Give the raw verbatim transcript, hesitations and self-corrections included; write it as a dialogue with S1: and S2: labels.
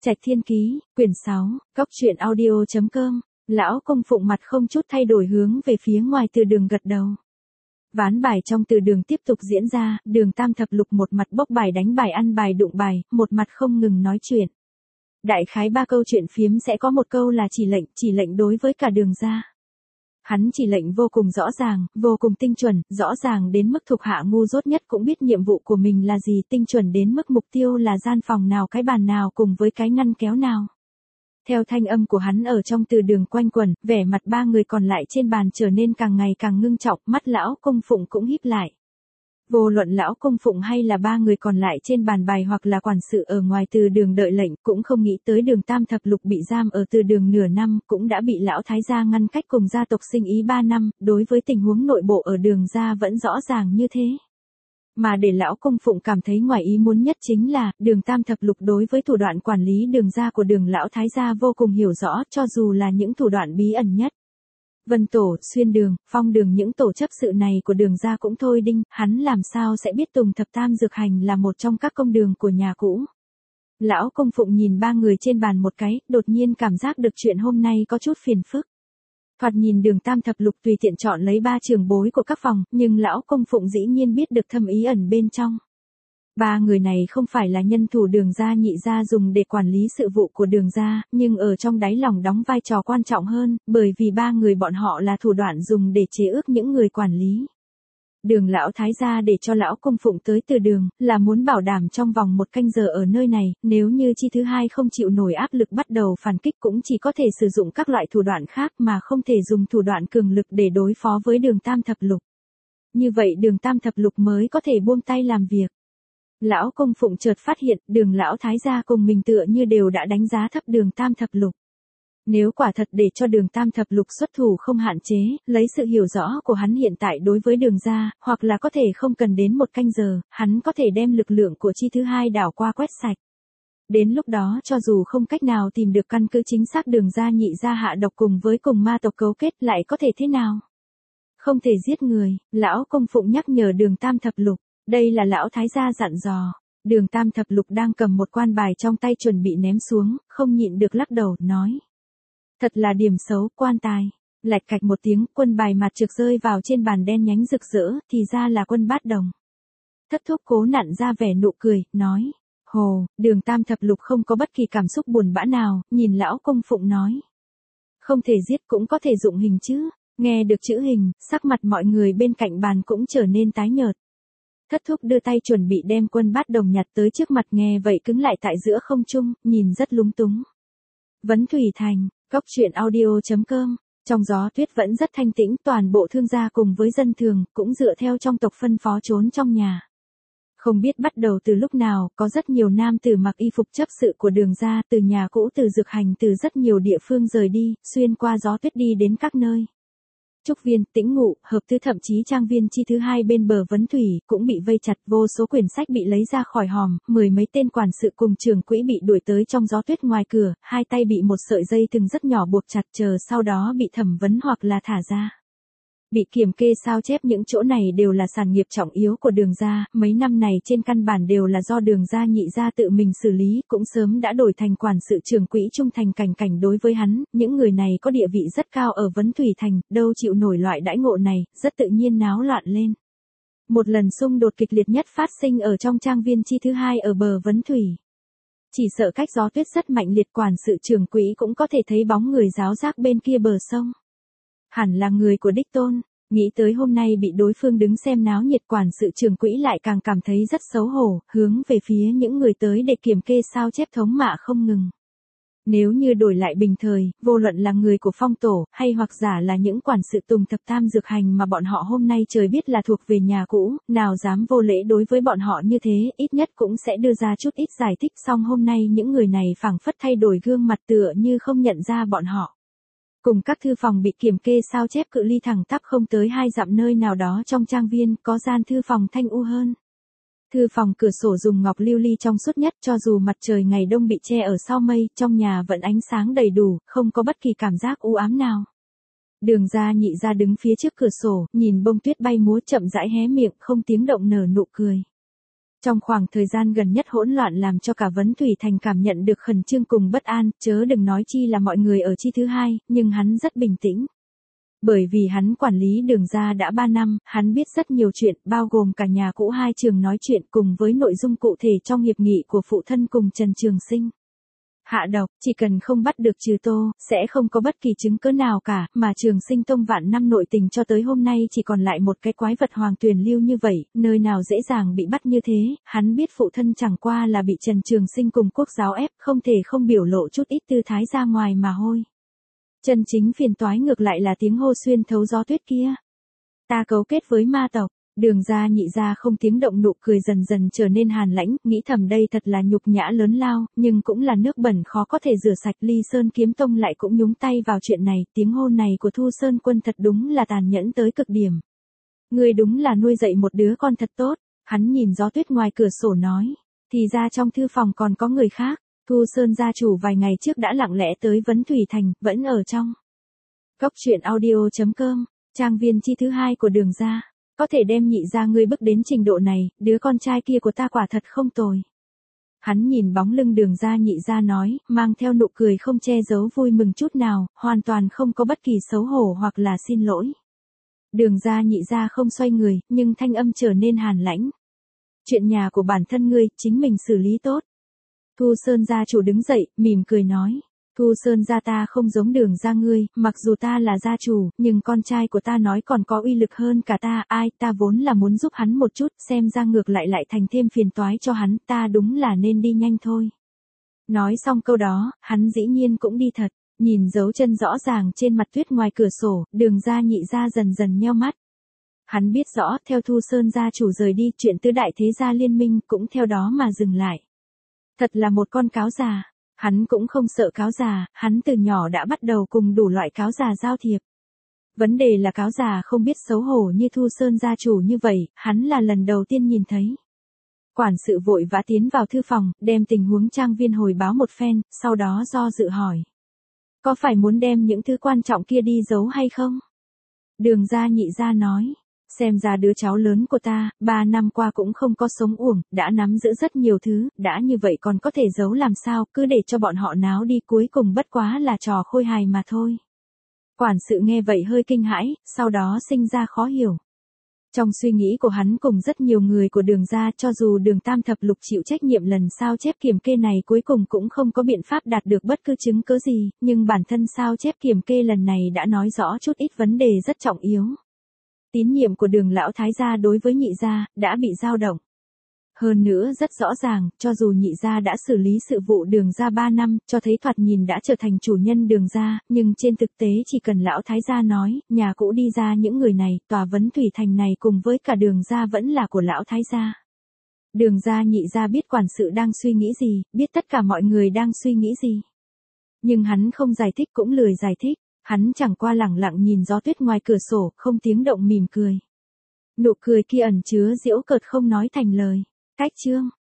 S1: Trạch Thiên Ký, quyển sáu, Cóc truyện audio chấm com. Lão Công Phụng mặt không chút thay đổi hướng về phía ngoài từ đường gật đầu. Ván bài trong từ đường tiếp tục diễn ra, Đường Tam Thập Lục một mặt bốc bài đánh bài ăn bài đụng bài, một mặt không ngừng nói chuyện. Đại khái ba câu chuyện phiếm sẽ có một câu là chỉ lệnh, chỉ lệnh đối với cả Đường gia. Hắn chỉ lệnh vô cùng rõ ràng, vô cùng tinh chuẩn, rõ ràng đến mức thuộc hạ ngu dốt nhất cũng biết nhiệm vụ của mình là gì, tinh chuẩn đến mức mục tiêu là gian phòng nào, cái bàn nào cùng với cái ngăn kéo nào. Theo thanh âm của hắn ở trong từ đường quanh quẩn, vẻ mặt ba người còn lại trên bàn trở nên càng ngày càng ngưng trọng, mắt Lão Công Phụng cũng híp lại. Vô luận Lão Công Phụng hay là ba người còn lại trên bàn bài hoặc là quản sự ở ngoài từ đường đợi lệnh cũng không nghĩ tới Đường Tam Thập Lục bị giam ở từ đường nửa năm, cũng đã bị Lão Thái gia ngăn cách cùng gia tộc sinh ý ba năm, đối với tình huống nội bộ ở Đường gia vẫn rõ ràng như thế. Mà để Lão Công Phụng cảm thấy ngoài ý muốn nhất chính là, Đường Tam Thập Lục đối với thủ đoạn quản lý Đường gia của Đường Lão Thái gia vô cùng hiểu rõ, cho dù là những thủ đoạn bí ẩn nhất. Vân Tổ, Xuyên Đường, Phong Đường, những tổ chấp sự này của Đường gia cũng thôi đinh, hắn làm sao sẽ biết Tùng Thập Tam Dược Hành là một trong các công đường của nhà cũ. Lão Công Phụng nhìn ba người trên bàn một cái, đột nhiên cảm giác được chuyện hôm nay có chút phiền phức. Thoạt nhìn Đường Tam Thập Lục tùy tiện chọn lấy ba trường bối của các phòng, nhưng Lão Công Phụng dĩ nhiên biết được thâm ý ẩn bên trong. Ba người này không phải là nhân thủ Đường gia nhị gia dùng để quản lý sự vụ của Đường gia, nhưng ở trong đáy lòng đóng vai trò quan trọng hơn, bởi vì ba người bọn họ là thủ đoạn dùng để chế ước những người quản lý. Đường Lão Thái gia để cho Lão Công Phụng tới từ đường, là muốn bảo đảm trong vòng một canh giờ ở nơi này, nếu như chi thứ hai không chịu nổi áp lực bắt đầu phản kích cũng chỉ có thể sử dụng các loại thủ đoạn khác mà không thể dùng thủ đoạn cường lực để đối phó với Đường Tam Thập Lục. Như vậy Đường Tam Thập Lục mới có thể buông tay làm việc. Lão Công Phụng chợt phát hiện, Đường Lão Thái gia cùng mình tựa như đều đã đánh giá thấp Đường Tam Thập Lục. Nếu quả thật để cho Đường Tam Thập Lục xuất thủ không hạn chế, lấy sự hiểu rõ của hắn hiện tại đối với Đường gia, hoặc là có thể không cần đến một canh giờ, hắn có thể đem lực lượng của chi thứ hai đảo qua quét sạch. Đến lúc đó cho dù không cách nào tìm được căn cứ chính xác Đường gia nhị gia hạ độc cùng với cùng ma tộc cấu kết lại có thể thế nào? Không thể giết người, Lão Công Phụng nhắc nhở Đường Tam Thập Lục. Đây là Lão Thái gia dặn dò. Đường Tam Thập Lục đang cầm một quan bài trong tay chuẩn bị ném xuống, không nhịn được lắc đầu, nói. Thật là điểm xấu, quan tài. Lạch cạch một tiếng, quân bài mặt trực rơi vào trên bàn đen nhánh rực rỡ, thì ra là quân bát đồng. Thất Thúc cố nặn ra vẻ nụ cười, nói. Hồ, Đường Tam Thập Lục không có bất kỳ cảm xúc buồn bã nào, nhìn Lão Công Phụng nói. Không thể giết cũng có thể dụng hình chứ. Nghe được chữ hình, sắc mặt mọi người bên cạnh bàn cũng trở nên tái nhợt. Thất Thúc đưa tay chuẩn bị đem quân bát đồng nhặt tới trước mặt, nghe vậy cứng lại tại giữa không trung, nhìn rất lúng túng. Vấn Thủy Thành, Cóc truyện audio chấm com. Trong gió tuyết vẫn rất thanh tĩnh, toàn bộ thương gia cùng với dân thường, cũng dựa theo trong tộc phân phó trốn trong nhà. Không biết bắt đầu từ lúc nào, có rất nhiều nam tử mặc y phục chấp sự của Đường gia, từ nhà cũ, từ Dược Hành, từ rất nhiều địa phương rời đi, xuyên qua gió tuyết đi đến các nơi. Trúc Viên, Tĩnh Ngụ, Hợp Tư, thậm chí trang viên chi thứ hai bên bờ Vấn Thủy, cũng bị vây chặt, vô số quyển sách bị lấy ra khỏi hòm, mười mấy tên quản sự cùng trưởng quỹ bị đuổi tới trong gió tuyết ngoài cửa, hai tay bị một sợi dây thừng rất nhỏ buộc chặt, chờ sau đó bị thẩm vấn hoặc là thả ra. Bị kiểm kê sao chép, những chỗ này đều là sản nghiệp trọng yếu của Đường gia, mấy năm này trên căn bản đều là do Đường gia nhị gia tự mình xử lý, cũng sớm đã đổi thành quản sự trưởng quỹ trung thành cảnh cảnh đối với hắn, những người này có địa vị rất cao ở Vấn Thủy Thành, đâu chịu nổi loại đãi ngộ này, rất tự nhiên náo loạn lên. Một lần xung đột kịch liệt nhất phát sinh ở trong trang viên chi thứ hai ở bờ Vấn Thủy. Chỉ sợ cách gió tuyết rất mạnh liệt, quản sự trưởng quỹ cũng có thể thấy bóng người giáo giác bên kia bờ sông. Hẳn là người của đích tôn, nghĩ tới hôm nay bị đối phương đứng xem náo nhiệt, quản sự trưởng quỹ lại càng cảm thấy rất xấu hổ, hướng về phía những người tới để kiểm kê sao chép thống mạ không ngừng. Nếu như đổi lại bình thời, vô luận là người của Phong Tổ, hay hoặc giả là những quản sự Tùng Thập Tam Dược Hành mà bọn họ hôm nay trời biết là thuộc về nhà cũ, nào dám vô lễ đối với bọn họ như thế, ít nhất cũng sẽ đưa ra chút ít giải thích, song hôm nay những người này phảng phất thay đổi gương mặt tựa như không nhận ra bọn họ. Cùng các thư phòng bị kiểm kê sao chép cự ly thẳng tắp không tới hai dặm nơi nào đó trong trang viên, có gian thư phòng thanh u hơn. Thư phòng cửa sổ dùng ngọc lưu ly trong suốt nhất, cho dù mặt trời ngày đông bị che ở sau mây, trong nhà vẫn ánh sáng đầy đủ, không có bất kỳ cảm giác u ám nào. Đường gia nhị gia đứng phía trước cửa sổ, nhìn bông tuyết bay múa chậm rãi hé miệng, không tiếng động nở nụ cười. Trong khoảng thời gian gần nhất hỗn loạn làm cho cả Vấn Thủy Thành cảm nhận được khẩn trương cùng bất an, chớ đừng nói chi là mọi người ở chi thứ hai, nhưng hắn rất bình tĩnh. Bởi vì hắn quản lý Đường gia đã ba năm, hắn biết rất nhiều chuyện, bao gồm cả nhà cũ hai trường nói chuyện cùng với nội dung cụ thể trong hiệp nghị của phụ thân cùng Trần Trường Sinh. Hạ độc, chỉ cần không bắt được Trừ Tô, sẽ không có bất kỳ chứng cứ nào cả, mà Trường Sinh Tông vạn năm nội tình cho tới hôm nay chỉ còn lại một cái quái vật Hoàng Tuyền Lưu như vậy, nơi nào dễ dàng bị bắt như thế, hắn biết phụ thân chẳng qua là bị Trần Trường Sinh cùng quốc giáo ép, không thể không biểu lộ chút ít tư thái ra ngoài mà thôi. Chân chính phiền toái ngược lại là tiếng hô xuyên thấu gió tuyết kia. Ta cấu kết với ma tộc. Đường gia Nhị gia không tiếng động, nụ cười dần dần trở nên hàn lãnh, nghĩ thầm đây thật là nhục nhã lớn lao, nhưng cũng là nước bẩn khó có thể rửa sạch. Ly Sơn Kiếm Tông lại cũng nhúng tay vào chuyện này, tiếng hô này của Thu Sơn Quân thật đúng là tàn nhẫn tới cực điểm. Ngươi đúng là nuôi dạy một đứa con thật tốt, hắn nhìn gió tuyết ngoài cửa sổ nói, thì ra trong thư phòng còn có người khác. Thu Sơn gia chủ vài ngày trước đã lặng lẽ tới Vấn Thủy Thành, vẫn ở trong. Cốc truyện audio chấm com, trang viên chi thứ hai của Đường gia. Có thể đem Nhị gia ngươi bước đến trình độ này, đứa con trai kia của ta quả thật không tồi. Hắn nhìn bóng lưng Đường gia Nhị gia nói, mang theo nụ cười không che giấu vui mừng chút nào, hoàn toàn không có bất kỳ xấu hổ hoặc là xin lỗi. Đường gia Nhị gia không xoay người, nhưng thanh âm trở nên hàn lãnh. Chuyện nhà của bản thân ngươi, chính mình xử lý tốt. Thu Sơn gia chủ đứng dậy, mỉm cười nói. Thu Sơn gia ta không giống Đường gia ngươi, mặc dù ta là gia chủ, nhưng con trai của ta nói còn có uy lực hơn cả ta, ai, ta vốn là muốn giúp hắn một chút, xem ra ngược lại lại thành thêm phiền toái cho hắn, ta đúng là nên đi nhanh thôi. Nói xong câu đó, hắn dĩ nhiên cũng đi thật, nhìn dấu chân rõ ràng trên mặt tuyết ngoài cửa sổ, Đường gia Nhị gia dần dần nheo mắt. Hắn biết rõ, theo Thu Sơn gia chủ rời đi, chuyện tứ đại thế gia liên minh cũng theo đó mà dừng lại. Thật là một con cáo già. Hắn cũng không sợ cáo già, hắn từ nhỏ đã bắt đầu cùng đủ loại cáo già giao thiệp. Vấn đề là cáo già không biết xấu hổ như Thu Sơn gia chủ như vậy, hắn là lần đầu tiên nhìn thấy. Quản sự vội vã tiến vào thư phòng, đem tình huống trang viên hồi báo một phen, sau đó do dự hỏi. Có phải muốn đem những thứ quan trọng kia đi giấu hay không? Đường gia Nhị gia nói. Xem ra đứa cháu lớn của ta, ba năm qua cũng không có sống uổng, đã nắm giữ rất nhiều thứ, đã như vậy còn có thể giấu làm sao, cứ để cho bọn họ náo đi, cuối cùng bất quá là trò khôi hài mà thôi. Quản sự nghe vậy hơi kinh hãi, sau đó sinh ra khó hiểu. Trong suy nghĩ của hắn cùng rất nhiều người của Đường gia, cho dù Đường Tam Thập Lục chịu trách nhiệm lần sao chép kiểm kê này cuối cùng cũng không có biện pháp đạt được bất cứ chứng cứ gì, nhưng bản thân sao chép kiểm kê lần này đã nói rõ chút ít vấn đề rất trọng yếu. Tín nhiệm của Đường lão thái gia đối với Nhị gia đã bị dao động. Hơn nữa rất rõ ràng, cho dù Nhị gia đã xử lý sự vụ Đường gia ba năm, cho thấy thoạt nhìn đã trở thành chủ nhân Đường gia, nhưng trên thực tế chỉ cần lão thái gia nói, nhà cũ đi ra những người này, tòa Vấn Thủy Thành này cùng với cả Đường gia vẫn là của lão thái gia. Đường gia Nhị gia biết quản sự đang suy nghĩ gì, biết tất cả mọi người đang suy nghĩ gì. Nhưng hắn không giải thích cũng lười giải thích. Hắn chẳng qua lẳng lặng nhìn gió tuyết ngoài cửa sổ, không tiếng động mỉm cười. Nụ cười kia ẩn chứa giễu cợt không nói thành lời. Cách chương